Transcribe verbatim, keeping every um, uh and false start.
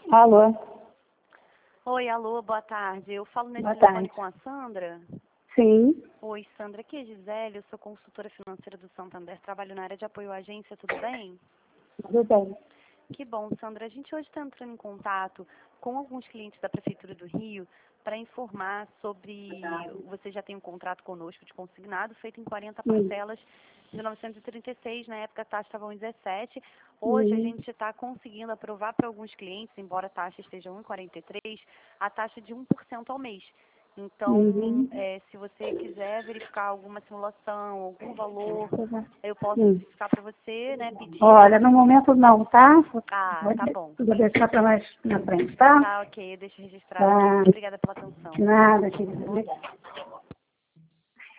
Alô? Oi, alô, boa tarde. Eu falo nesse Boa telefone tarde. com a Sandra. Sim, Oi, Sandra, aqui é Gisele, eu sou consultora financeira do Santander, trabalho na área de apoio à agência, tudo bem? tudo bem. Que bom, Sandra. A gente hoje está entrando em contato com alguns clientes da Prefeitura do Rio para informar sobre... Você já tem um contrato conosco de consignado, feito em quarenta Sim. parcelas de mil novecentos e trinta e seis, na época a taxa estava em dezessete. Hoje a Uhum. gente está conseguindo aprovar para alguns clientes, embora a taxa esteja um e quarenta e três, a taxa de um por cento ao mês. Então, Uhum. é, se você quiser verificar alguma simulação, algum valor, eu posso Sim. verificar para você, né, pedir Olha, no momento não, tá? ah, Vou tá bom. vou deixar para mais na frente, tá? Tá ok, deixa registrado aqui. Tá. Muito obrigada pela atenção. Nada, querida. Obrigada.